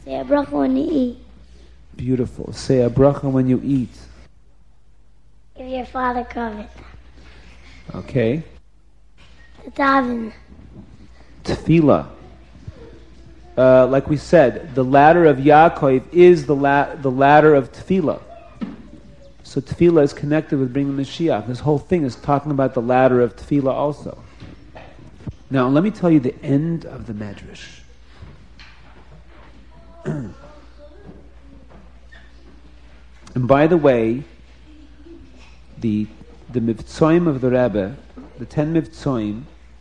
Say a bracha when you eat. Beautiful. Say a bracha when you eat. Give your father covet. Okay. To daven. Tefillah. Like we said, the ladder of Yaakov is the ladder of Tefillah. So Tefillah is connected with bringing Mashiach. This whole thing is talking about the ladder of Tefillah also. Now, let me tell you the end of the Medrash. And by the way, the Mivtzoim of the Rebbe, the 10 Mivtzoim,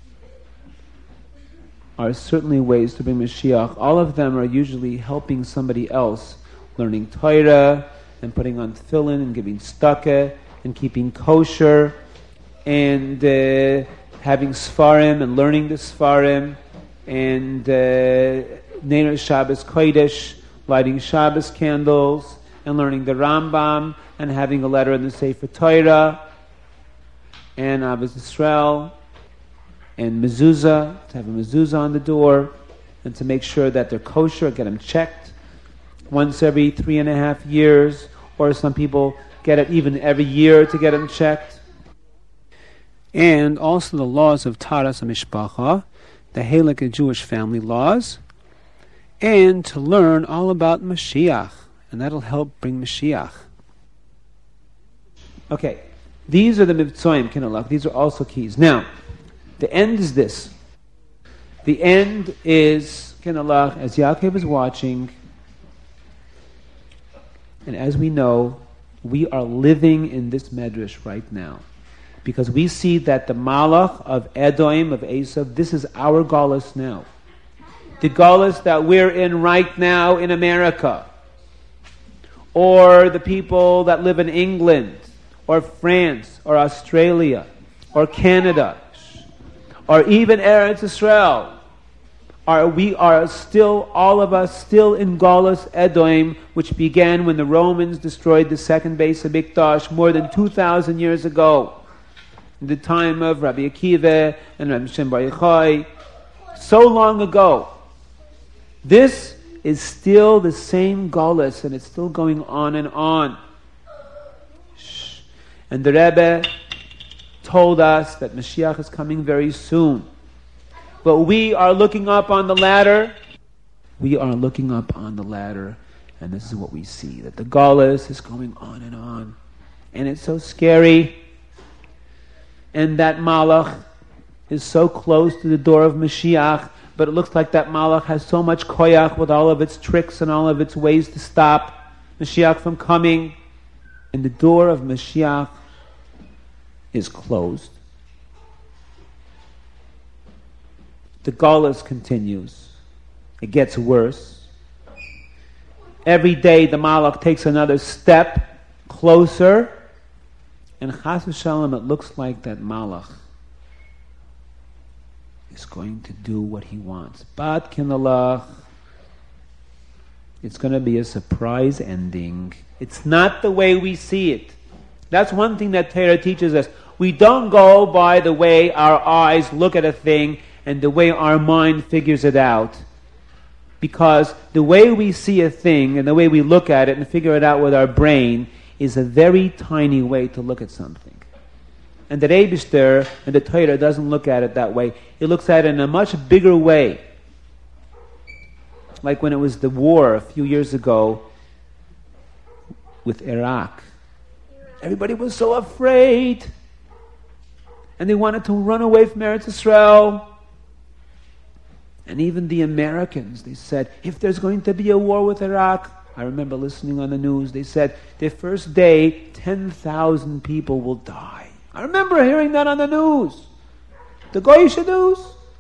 are certainly ways to bring Mashiach. All of them are usually helping somebody else, learning Torah, and putting on tefillin, and giving tzedakah, and keeping kosher, and having Sfarim, and learning the Sfarim, and Nener Shabbos Kodesh, lighting Shabbos candles, and learning the Rambam, and having a letter in the Sefer Torah, and Ahavas Yisrael, and mezuzah, to have a mezuzah on the door, and to make sure that they're kosher, get them checked once every 3.5 years, or some people get it even every year to get them checked. And also the laws of Taras HaMishpacha, the Halakha Jewish family laws, and to learn all about Mashiach, and that'll help bring Mashiach. Okay, these are the Mivtzoim, Kinalach. These are also keys. Now, the end is this. The end is, Kinalach, as Yaakov is watching, and as we know, we are living in this medrash right now. Because we see that the Malach of Edom, of Esav, this is our Galus now. The Galus that we're in right now in America. Or the people that live in England, or France, or Australia, or Canada, or even Eretz Yisrael. We are still, all of us, still in Galus Edom, which began when the Romans destroyed the second base of Mikdash more than 2,000 years ago. In the time of Rabbi Akiva and Rabbi Shem Bar Yochai. So long ago. This is still the same Galus, and it's still going on and on. And the Rebbe told us that Mashiach is coming very soon. But we are looking up on the ladder. We are looking up on the ladder, and this is what we see, that the Galus is going on and on. And it's so scary. And that Malach is so close to the door of Mashiach, but it looks like that Malach has so much koyach with all of its tricks and all of its ways to stop Mashiach from coming. And the door of Mashiach is closed. The Galus continues. It gets worse. Every day the Malach takes another step closer, and Chas v'Shalom, it looks like that Malach is going to do what he wants. But Kinalach, it's going to be a surprise ending. It's not the way we see it. That's one thing that Torah teaches us. We don't go by the way our eyes look at a thing and the way our mind figures it out. Because the way we see a thing and the way we look at it and figure it out with our brain is a very tiny way to look at something. And the Eibishter and the Torah doesn't look at it that way. It looks at it in a much bigger way. Like when it was the war a few years ago with Iraq. Everybody was so afraid. And they wanted to run away from Eretz Yisrael. And even the Americans, they said, if there's going to be a war with Iraq, I remember listening on the news, they said, the first day, 10,000 people will die. I remember hearing that on the news. The Goyish news.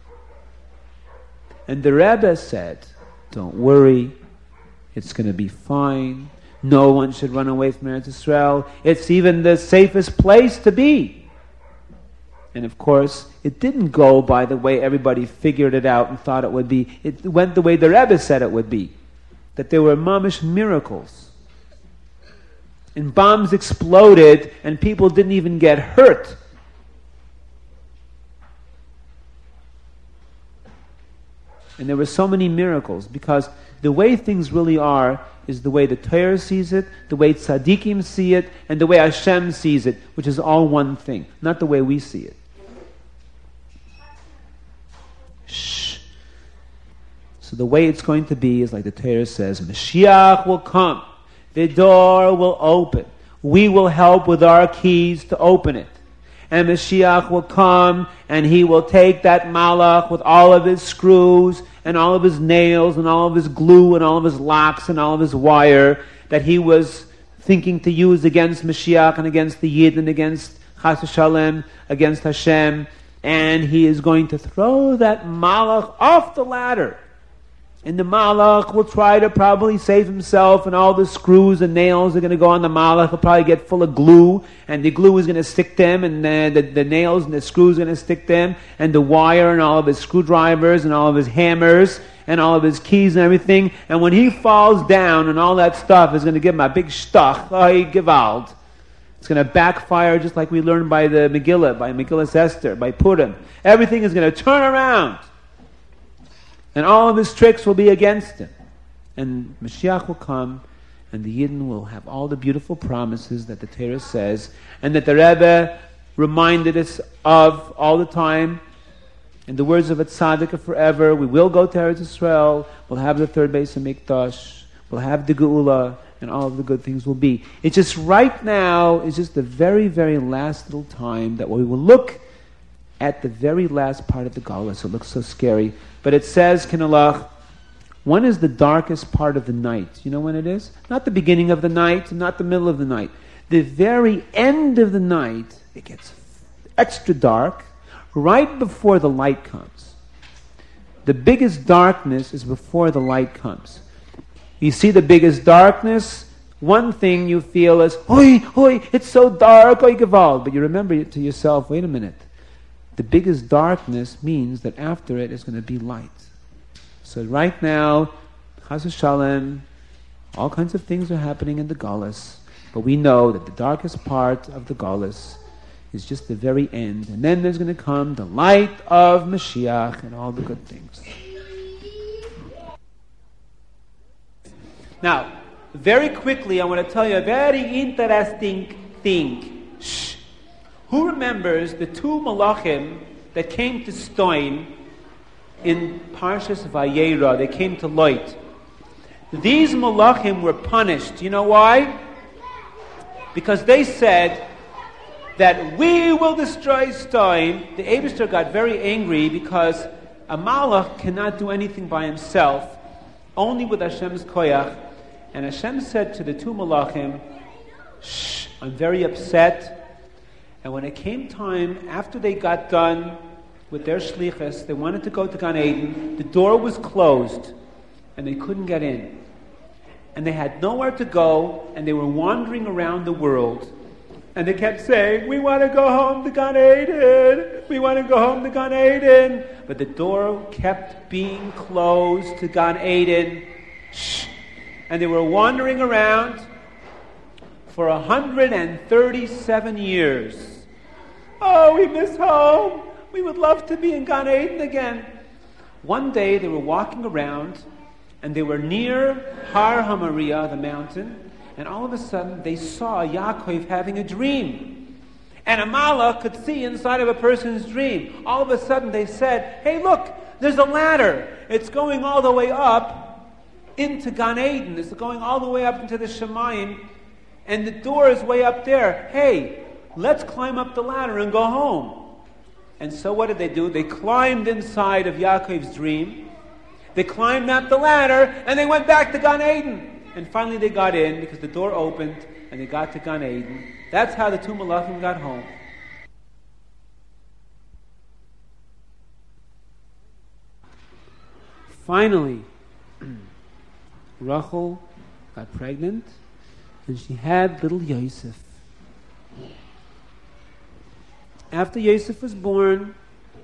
And the Rebbe said, don't worry, it's going to be fine. No one should run away from Eretz Yisrael. It's even the safest place to be. And of course, it didn't go by the way everybody figured it out and thought it would be. It went the way the Rebbe said it would be. That there were mamish miracles. And bombs exploded and people didn't even get hurt. And there were so many miracles, because the way things really are is the way the Torah sees it, the way tzaddikim see it, and the way Hashem sees it, which is all one thing, not the way we see it. Shh. So the way it's going to be is like the Torah says, Mashiach will come, the door will open, we will help with our keys to open it. And Mashiach will come and he will take that malach with all of his screws and all of his nails and all of his glue and all of his locks and all of his wire that he was thinking to use against Mashiach and against the Yid and against Chas v'Shalom, against Hashem. And he is going to throw that malach off the ladder. And the malach will try to probably save himself, and all the screws and nails are going to go on the malach. He'll probably get full of glue, and the glue is going to stick to him, and the nails and the screws are going to stick to him, and the wire and all of his screwdrivers and all of his hammers and all of his keys and everything. And when he falls down and all that stuff is going to give him a big shtach, gewalt. It's going to backfire just like we learned by the Megillah, by Megillah Esther, by Purim. Everything is going to turn around. And all of his tricks will be against him. And Mashiach will come, and the Yidden will have all the beautiful promises that the Torah says, and that the Rebbe reminded us of all the time. In the words of a tzaddik forever, we will go to Eretz Yisrael, we'll have the third base of Mikdash, we'll have the Geula, and all of the good things will be. It's just right now, it's just the very, very last little time that we will look at the very last part of the Galus. It looks so scary. But it says, Kinalach, when is the darkest part of the night? You know when it is? Not the beginning of the night, not the middle of the night. The very end of the night, it gets extra dark, right before the light comes. The biggest darkness is before the light comes. You see the biggest darkness, one thing you feel is, oi, it's so dark, oi, gewalt. But you remember to yourself, wait a minute. The biggest darkness means that after it is going to be light. So right now, Chas v'Shalom, all kinds of things are happening in the Galus, but we know that the darkest part of the Galus is just the very end, and then there's going to come the light of Mashiach and all the good things. Now, very quickly, I want to tell you a very interesting thing. Shh. Who remembers the two malachim that came to Stoin in Parshas Vayera? They came to Lot. These malachim were punished. You know why? Because they said that we will destroy Stoin. The Eibishter got very angry because a malach cannot do anything by himself, only with Hashem's koyach. And Hashem said to the two malachim, shh, I'm very upset. And when it came time, after they got done with their shlichus, they wanted to go to Gan Eden. The door was closed, and they couldn't get in. And they had nowhere to go, and they were wandering around the world. And they kept saying, we want to go home to Gan Eden. We want to go home to Gan Eden. But the door kept being closed to Gan Eden. Shh. And they were wandering around for 137 years. Oh, we miss home. We would love to be in Gan Eden again. One day they were walking around, and they were near Har HaMoriah, the mountain, and all of a sudden they saw Yaakov having a dream. And a malach could see inside of a person's dream. All of a sudden they said, hey, look, there's a ladder. It's going all the way up into Gan Eden. It's going all the way up into the Shemayim, and the door is way up there. Hey, let's climb up the ladder and go home. And so what did they do? They climbed inside of Yaakov's dream. They climbed up the ladder, and they went back to Gan Eden. And finally they got in, because the door opened, and they got to Gan Eden. That's how the two malachim got home. Finally, Rachel got pregnant, and she had little Yosef. After Yosef was born,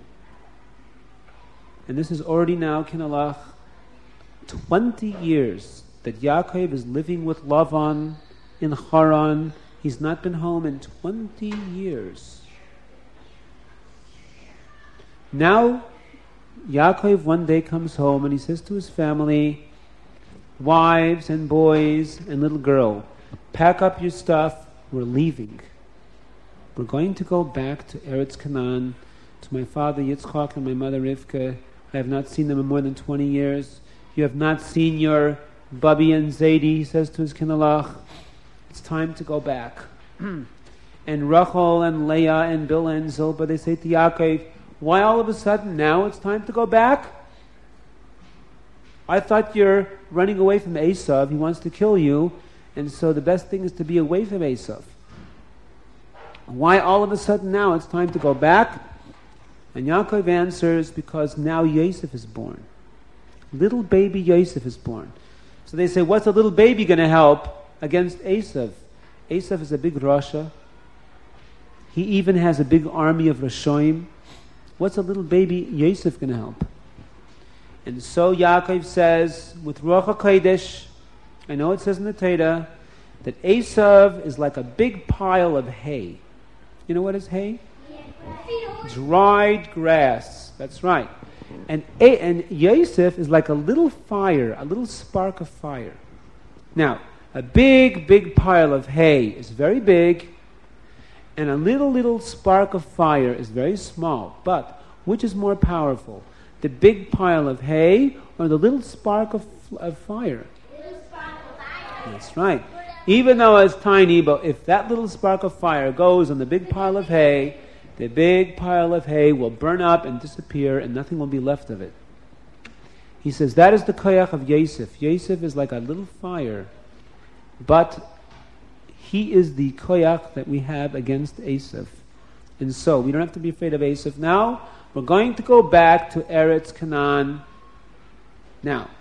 and this is already now, Kinalach, 20 years that Yaakov is living with Lavan in Haran. He's not been home in 20 years. Now, Yaakov one day comes home and he says to his family, wives and boys and little girl, pack up your stuff, we're leaving. We're going to go back to Eretz Canaan, to my father Yitzchak and my mother Rivka. I have not seen them in more than 20 years. You have not seen your Bubby and Zaidi, he says to his kinalach. It's time to go back. And Rachel and Leah and Bilhah and Zilpah, they say to Yaakov, why all of a sudden now it's time to go back? I thought you're running away from Esav. He wants to kill you. And so the best thing is to be away from Esav. Why all of a sudden now it's time to go back? And Yaakov answers, because now Yosef is born. Little baby Yosef is born. So they say, what's a little baby going to help against Esav? Esav is a big Rasha. He even has a big army of Rashoim. What's a little baby Yosef going to help? And so Yaakov says, with Ruach HaKodesh, I know it says in the Torah, that Esav is like a big pile of hay. You know what is hay? Dried grass. That's right. And Yosef is like a little fire, a little spark of fire. Now, a big pile of hay is very big, and a little spark of fire is very small. But which is more powerful? The big pile of hay or the little spark of fire? Little spark of fire. That's right. Even though it's tiny, but if that little spark of fire goes on the big pile of hay, the big pile of hay will burn up and disappear and nothing will be left of it. He says that is the koyach of Yosef. Yosef is like a little fire, but he is the koyach that we have against Esav. And so we don't have to be afraid of Esav now. We're going to go back to Eretz Canaan. Now,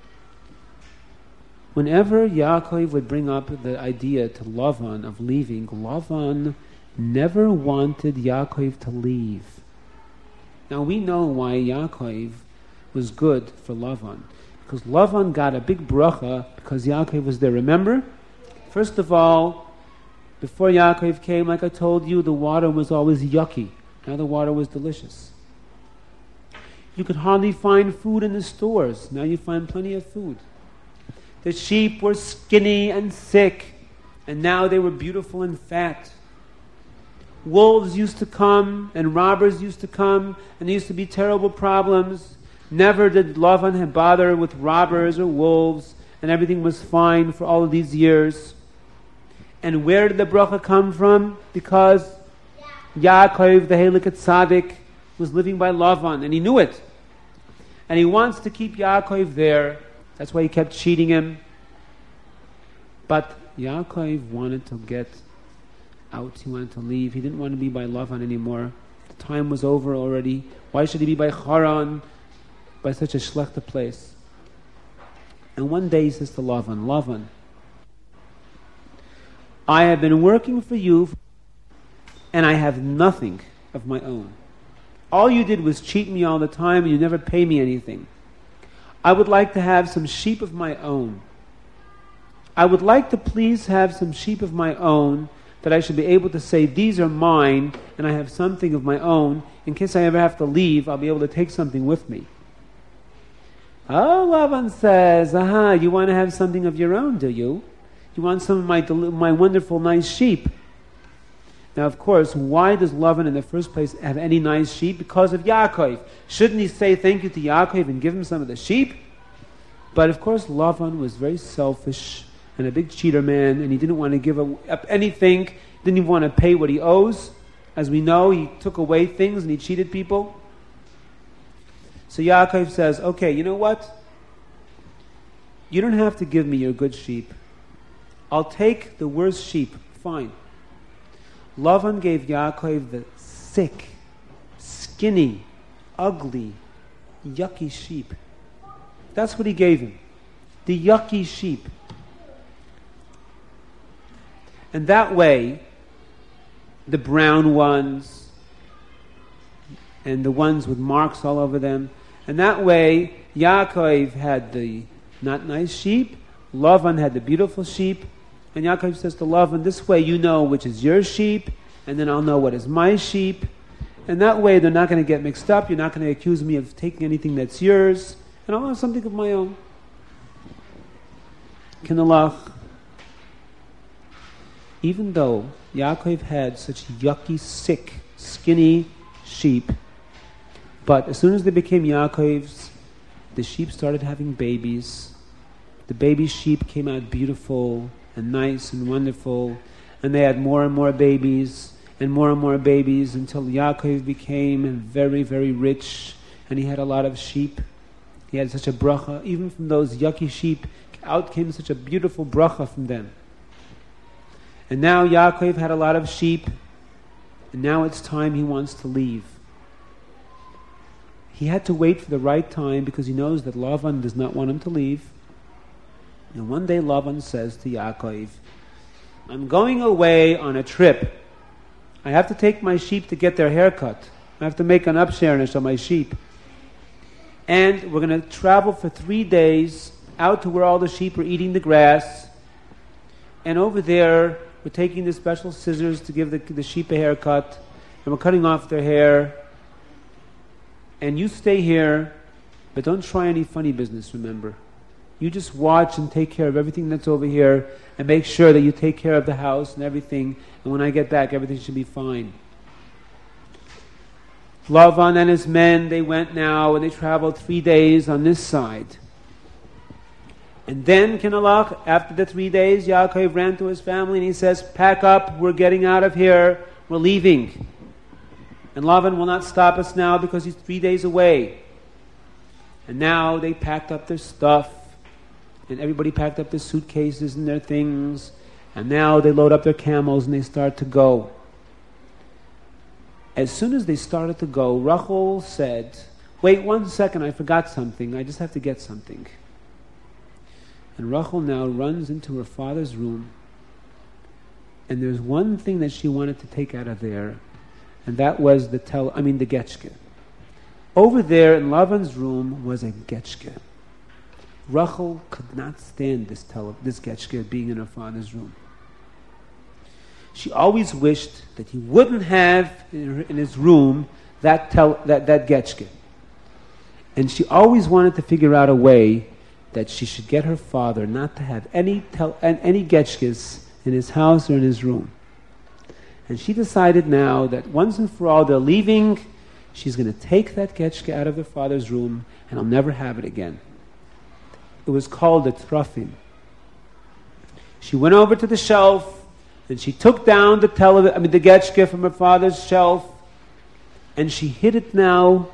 whenever Yaakov would bring up the idea to Lavan of leaving, Lavan never wanted Yaakov to leave. Now we know why Yaakov was good for Lavan. Because Lavan got a big bracha because Yaakov was there. Remember? First of all, before Yaakov came, like I told you, the water was always yucky. Now the water was delicious. You could hardly find food in the stores. Now you find plenty of food. The sheep were skinny and sick, and now they were beautiful and fat. Wolves used to come, and robbers used to come, and there used to be terrible problems. Never did Lavan bother with robbers or wolves, and everything was fine for all of these years. And where did the bracha come from? Because Yaakov, the Helik Tzaddik, was living by Lavan, and he knew it. And he wants to keep Yaakov there. That's why he kept cheating him. But Yaakov wanted to get out. He wanted to leave. He didn't want to be by Lavan anymore. The time was over already. Why should he be by Haran, by such a schlechte place? And one day he says to Lavan, Lavan, I have been working for you and I have nothing of my own. All you did was cheat me all the time and you never pay me anything. I would like to have some sheep of my own. I would like to please have some sheep of my own that I should be able to say, these are mine and I have something of my own. In case I ever have to leave, I'll be able to take something with me. Oh, Lavan says, aha, you want to have something of your own, do you? You want some of my wonderful, nice sheep. Now, of course, why does Lavan in the first place have any nice sheep? Because of Yaakov. Shouldn't he say thank you to Yaakov and give him some of the sheep? But of course, Lavan was very selfish and a big cheater man, and he didn't want to give up anything, didn't even want to pay what he owes. As we know, he took away things and he cheated people. So Yaakov says, okay, you know what? You don't have to give me your good sheep. I'll take the worst sheep. Fine. Lavan gave Yaakov the sick, skinny, ugly, yucky sheep. That's what he gave him. The yucky sheep. And that way, the brown ones and the ones with marks all over them, and that way, Yaakov had the not nice sheep, Lavan had the beautiful sheep, and Yaakov says to Lavan, this way you know which is your sheep, and then I'll know what is my sheep, And that way they're not going to get mixed up. You're not going to accuse me of taking anything that's yours. And I'll have something of my own. Kinalach. Even though Yaakov had such yucky, sick, skinny sheep, but as soon as they became Yaakov's, the sheep started having babies. The baby sheep came out beautiful and nice and wonderful, and they had more and more babies until Yaakov became very, very rich, and he had a lot of sheep. He had such a bracha. Even from those yucky sheep, out came such a beautiful bracha from them. And now Yaakov had a lot of sheep, and now it's time he wants to leave. He had to wait for the right time because he knows that Lavan does not want him to leave. And one day Lavan says to Yaakov, I'm going away on a trip. I have to take my sheep to get their hair cut. I have to make an upshernish on my sheep. And we're going to travel for 3 days out to where all the sheep are eating the grass. And over there, we're taking the special scissors to give the sheep a haircut. And we're cutting off their hair. And you stay here, but don't try any funny business, remember. You just watch and take care of everything that's over here and make sure that you take care of the house and everything. And when I get back, everything should be fine. Lavan and his men, they went now and they traveled 3 days on this side. And then, Kinalach, after the 3 days, Yaakov ran to his family and he says, pack up, we're getting out of here, we're leaving. And Lavan will not stop us now because he's 3 days away. And now they packed up their stuff, and everybody packed up their suitcases and their things, and now they load up their camels and they start to go. As soon as they started to go, Rachel said, wait 1 second, I forgot something, I just have to get something. And Rachel now runs into her father's room, and there's one thing that she wanted to take out of there, and that was the getchke. Over there in Lavan's room was a getchke. Rachel could not stand this getchke being in her father's room. She always wished that he wouldn't have in his room that getchke. And she always wanted to figure out a way that she should get her father not to have any getchkes in his house or in his room. And she decided now that once and for all they're leaving, she's going to take that getchke out of her father's room and I'll never have it again. It was called a trafim. She went over to the shelf and she took down the getchke from her father's shelf and she hid it now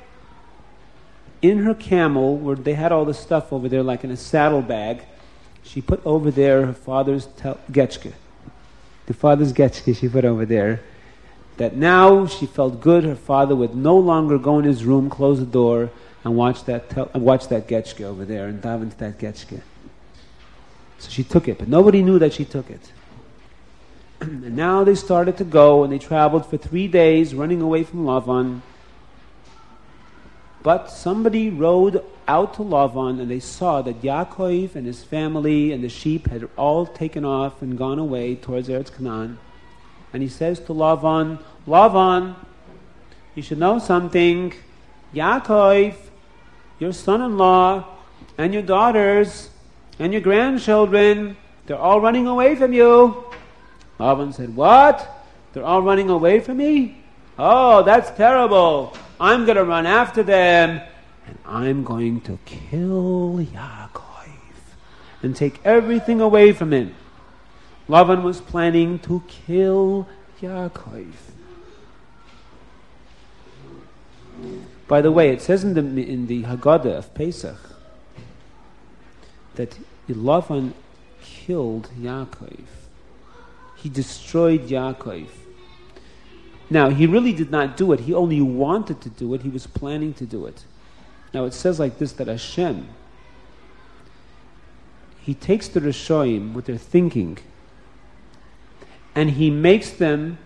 in her camel where they had all the stuff over there like in a saddlebag. She put over there her father's getchke. The father's getchke she put over there. That now she felt good. Her father would no longer go in his room, close the door, and watch that getchke over there and dive into that getchke. So she took it, but nobody knew that she took it. And now they started to go, and they traveled for 3 days, running away from Lavan. But somebody rode out to Lavan, and they saw that Yaakov and his family and the sheep had all taken off and gone away towards Eretz Canaan. And he says to Lavan, Lavan, you should know something. Yaakov, your son-in-law, and your daughters, and your grandchildren, they're all running away from you. Lavan said, what? They're all running away from me? Oh, that's terrible. I'm going to run after them, and I'm going to kill Yaakov and take everything away from him. Lavan was planning to kill Yaakov. By the way, it says in the Haggadah of Pesach that Lavan killed Yaakov. He destroyed Yaakov. Now, he really did not do it. He only wanted to do it. He was planning to do it. Now, it says like this, that Hashem, he takes the Rishoyim with their thinking, and he makes them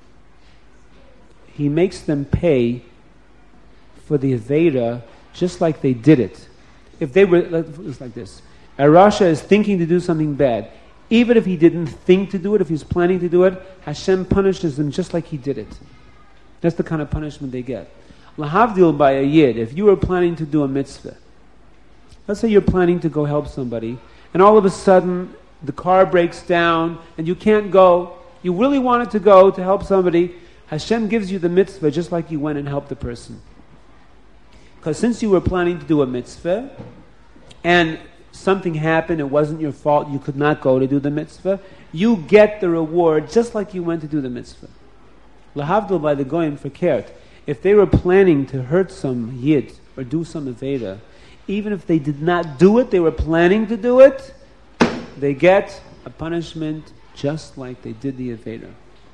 pay for the Aveda just like they did it. If they were, it's like this. A Rasha is thinking to do something bad. Even if he didn't think to do it, if he was planning to do it, Hashem punishes him just like he did it. That's the kind of punishment they get. Lahavdil by a yid, if you were planning to do a mitzvah, let's say you're planning to go help somebody, and all of a sudden the car breaks down and you can't go. You really wanted to go to help somebody. Hashem gives you the mitzvah just like you went and helped the person. Because since you were planning to do a mitzvah, and something happened, it wasn't your fault, you could not go to do the mitzvah, you get the reward just like you went to do the mitzvah. Lahavdil by the goyim for kert. If they were planning to hurt some yid or do some aveda, even if they did not do it, they were planning to do it, they get a punishment just like they did the aveda.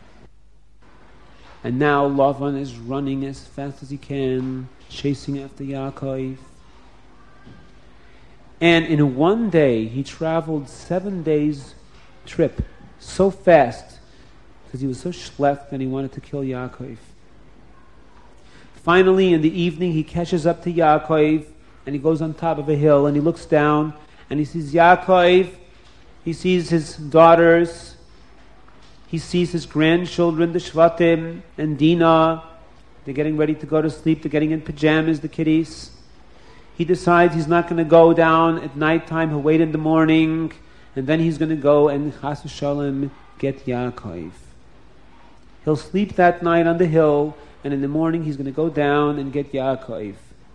And now Lavan is running as fast as he can, chasing after Yaakov. And in one day, he traveled 7 days trip so fast because he was so schlecht and he wanted to kill Yaakov. Finally, in the evening, he catches up to Yaakov and he goes on top of a hill and he looks down and he sees Yaakov, he sees his daughters, he sees his grandchildren, the Shvatim and Dinah. They're getting ready to go to sleep, they're getting in pajamas, the kiddies. He decides he's not going to go down at nighttime, he'll wait in the morning, and then he's going to go and Chas v'Shalom get Yaakov. He'll sleep that night on the hill, and in the morning he's going to go down and get Yaakov.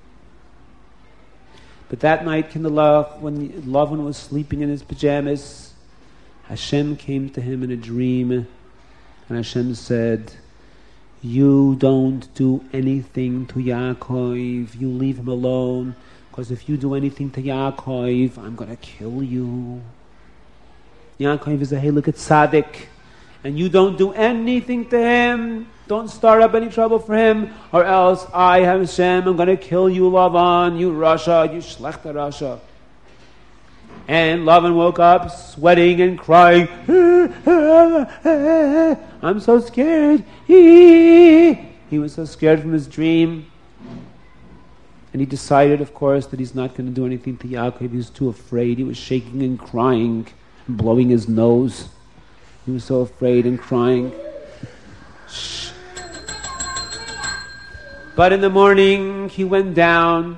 But that night, Kindalach, when Lavan was sleeping in his pajamas, Hashem came to him in a dream, and Hashem said, "You don't do anything to Yaakov, you leave him alone, because if you do anything to Yaakov, I'm going to kill you. Yaakov is a Heilige Tzaddik, and you don't do anything to him. Don't start up any trouble for him, or else I, Hashem, I'm going to kill you, Lavan, you Rasha, you Shlechter Rasha." And Lavan woke up sweating and crying, "I'm so scared." He was so scared from his dream. And he decided, of course, that he's not going to do anything to Yaakov. He was too afraid. He was shaking and crying and blowing his nose. He was so afraid and crying. Shh. But in the morning, he went down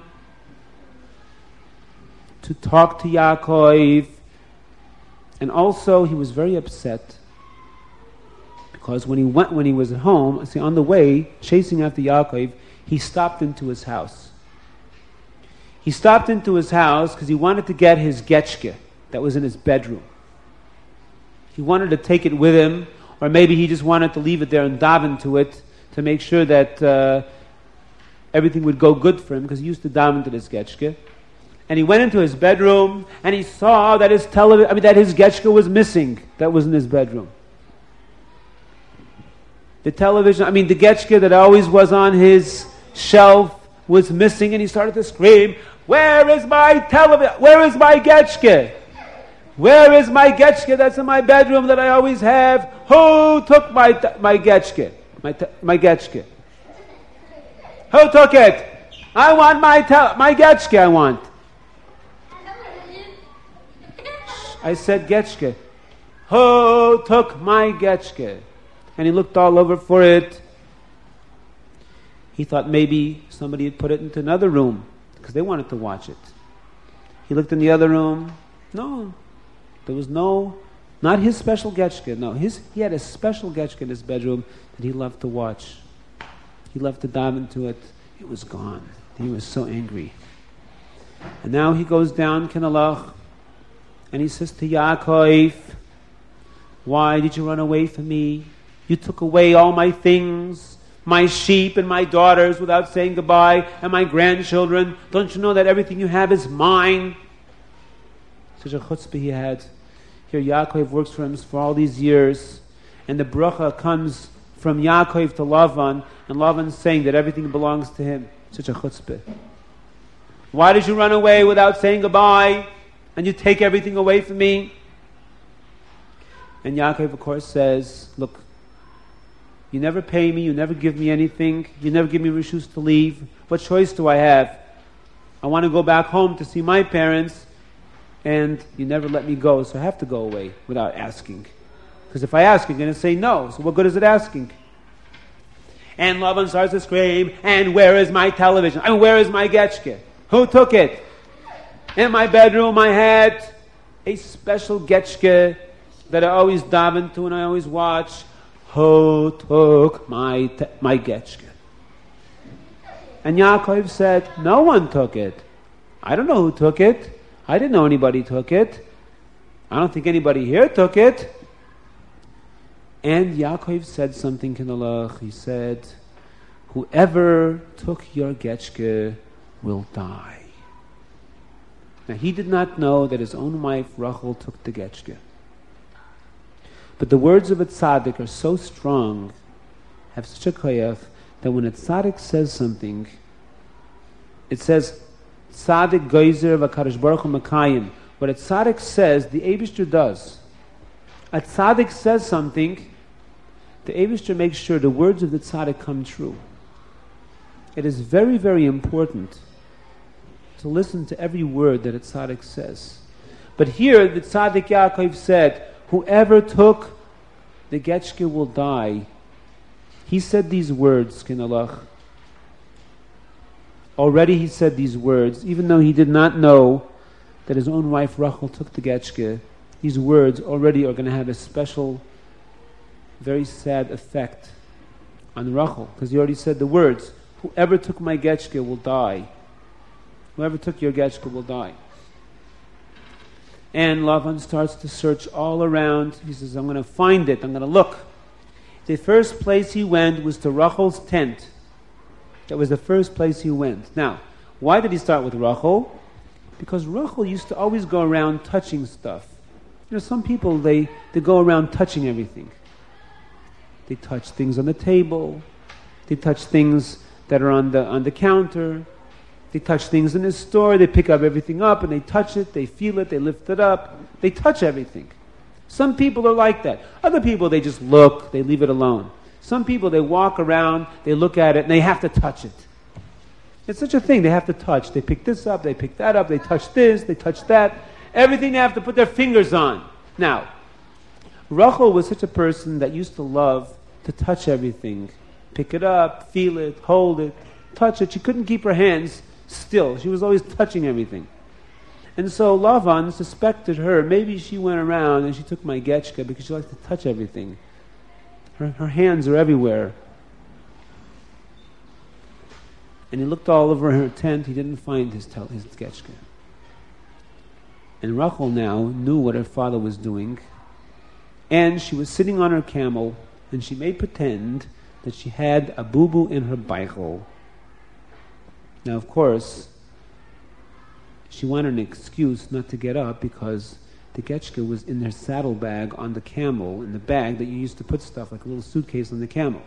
to talk to Yaakov. And also, he was very upset because when he was at home, on the way, chasing after Yaakov, he stopped into his house. He stopped into his house because he wanted to get his getchke that was in his bedroom. He wanted to take it with him, or maybe he just wanted to leave it there and daven to it to make sure that everything would go good for him, because he used to daven to this getchke. And he went into his bedroom and he saw that his getchke was missing. That was in his bedroom. The television, the getchke that always was on his shelf was missing, and he started to scream, "Where is my television? Where is my getchke? Where is my getchke that's in my bedroom that I always have? Who took my getchke? My getchke? Who took it? I want my getchke, I want." I said getchke. Who took my getchke? And he looked all over for it. He thought maybe somebody had put it into another room because they wanted to watch it. He looked in the other room. No, there was not his special getchke. No, he had a special getchke in his bedroom that he loved to watch. He loved to dive into it. It was gone. He was so angry. And now he goes down Kinalach and he says to Yaakov, "Why did you run away from me? You took away all my things, my sheep and my daughters without saying goodbye, and my grandchildren. Don't you know that everything you have is mine?" Such a chutzpah he had. Here Yaakov works for him for all these years, and the bracha comes from Yaakov to Lavan, and Lavan's saying that everything belongs to him. Such a chutzpah. "Why did you run away without saying goodbye, and you take everything away from me?" And Yaakov, of course, says, "Look, you never pay me, you never give me anything, you never give me reshus to leave. What choice do I have? I want to go back home to see my parents, and you never let me go, so I have to go away without asking. Because if I ask, you're going to say no, so what good is it asking?" And Lavan starts to scream, and where is my television? And where is my getchke? Who took it? In my bedroom I had a special getchke that I always daven to and I always watch. Who took my getchke? And Yaakov said, no one took it. I don't know who took it. I didn't know anybody took it. I don't think anybody here took it. And Yaakov said something in Allah. He said, whoever took your getchke will die. Now he did not know that his own wife Rachel took the getchke. But the words of a tzaddik are so strong, have such a koyach, that when a tzaddik says something, it says, tzaddik geyser v'kadosh baruch hu makayim. What a tzaddik says, the Eibishter does. A tzaddik says something, the Eibishter makes sure the words of the tzaddik come true. It is very, very important to listen to every word that a tzaddik says. But here, the tzaddik Yaakov said, whoever took the getchke will die. He said these words, Kinalach. Already he said these words, even though he did not know that his own wife Rachel took the getchke. These words already are going to have a special, very sad effect on Rachel, because he already said the words, whoever took my getchke will die. Whoever took your getchke will die. And Lavan starts to search all around. He says, I'm going to find it. I'm going to look. The first place he went was to Rachel's tent. That was the first place he went. Now, why did he start with Rachel? Because Rachel used to always go around touching stuff. You know, some people, they go around touching everything. They touch things on the table. They touch things that are on the counter. They touch things in the store. They pick up everything up and they touch it. They feel it. They lift it up. They touch everything. Some people are like that. Other people, they just look. They leave it alone. Some people, they walk around. They look at it and they have to touch it. It's such a thing. They have to touch. They pick this up. They pick that up. They touch this. They touch that. Everything they have to put their fingers on. Now, Rachel was such a person that used to love to touch everything. Pick it up, feel it, hold it, touch it. She couldn't keep her hands still. She was always touching everything. And so Lavan suspected her. Maybe she went around and she took my getchke because she likes to touch everything. Her hands are everywhere. And he looked all over her tent. He didn't find his getchke. And Rachel now knew what her father was doing. And she was sitting on her camel and she made pretend that she had a boo-boo in her beichel. Now, of course, she wanted an excuse not to get up because the getchke was in their saddlebag on the camel, in the bag that you used to put stuff, like a little suitcase on the camel.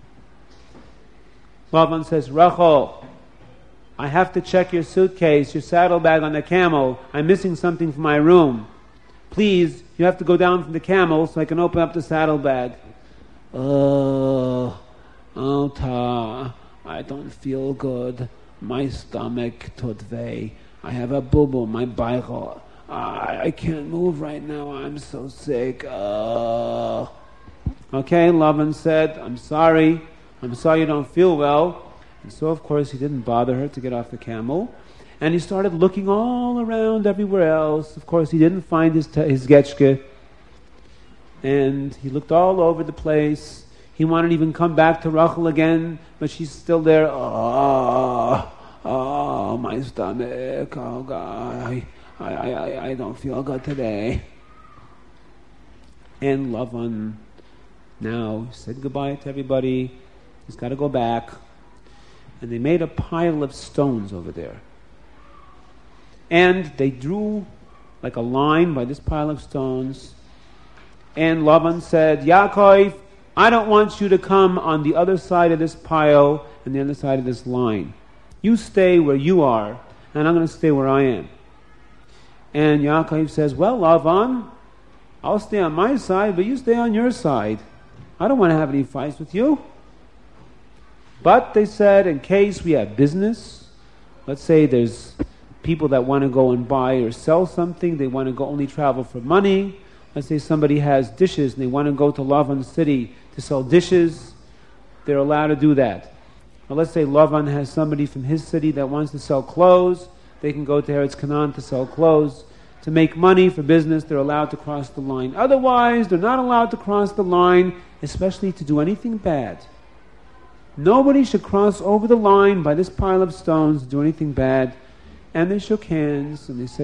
Lavan says, Rachel, I have to check your suitcase, your saddlebag on the camel. I'm missing something from my room. Please, you have to go down from the camel so I can open up the saddlebag. Ta, I don't feel good. My stomach totvei. I have a boo-boo, my beichel. I can't move right now. I'm so sick. Okay, Lavan said, I'm sorry you don't feel well. And so, of course, he didn't bother her to get off the camel. And he started looking all around everywhere else. Of course, he didn't find his getchke. And he looked all over the place. He wanted to even come back to Rachel again, but she's still there. Oh, my stomach. Oh, God. I don't feel good today. And Lavan now said goodbye to everybody. He's got to go back. And they made a pile of stones over there. And they drew like a line by this pile of stones. And Lavan said, Yaakov, I don't want you to come on the other side of this pile and the other side of this line. You stay where you are, and I'm going to stay where I am. And Yaakov says, well, Lavan, I'll stay on my side, but you stay on your side. I don't want to have any fights with you. But they said, in case we have business, let's say there's people that want to go and buy or sell something, they want to go only travel for money. Let's say somebody has dishes and they want to go to Lavan city to sell dishes. they're allowed to do that. Now let's say Lavan has somebody from his city that wants to sell clothes. They can go to Eretz Canaan to sell clothes. To make money for business, they're allowed to cross the line. Otherwise, they're not allowed to cross the line, especially to do anything bad. Nobody should cross over the line by this pile of stones to do anything bad. And they shook hands, and they said